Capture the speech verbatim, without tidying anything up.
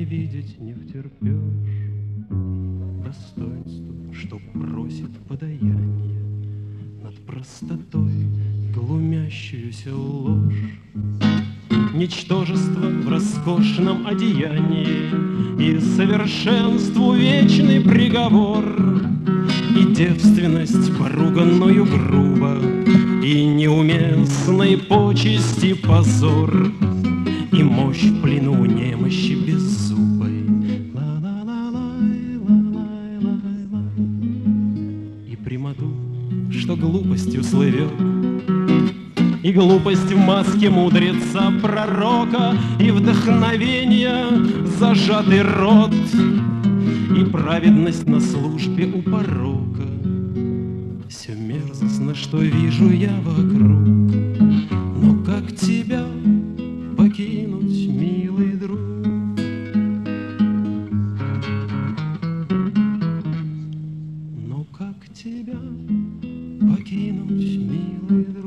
видеть не втерпешь достоинство, что просит подаяние над простотой глумящуюся ложь. Ничтожество в роскошном одеянии и совершенству вечный приговор, и девственность, поруганную грубо, и неуместной почести позор, и мощь в плену немощи беззубой, и прямоту, что глупостью слывет, и глупость в маске мудреца пророка, и вдохновение зажатый рот, и праведность на службе у порока. Все мерзостно, что вижу я вокруг, но как тебя покинуть, милый друг? Но как тебя покинуть, милый друг?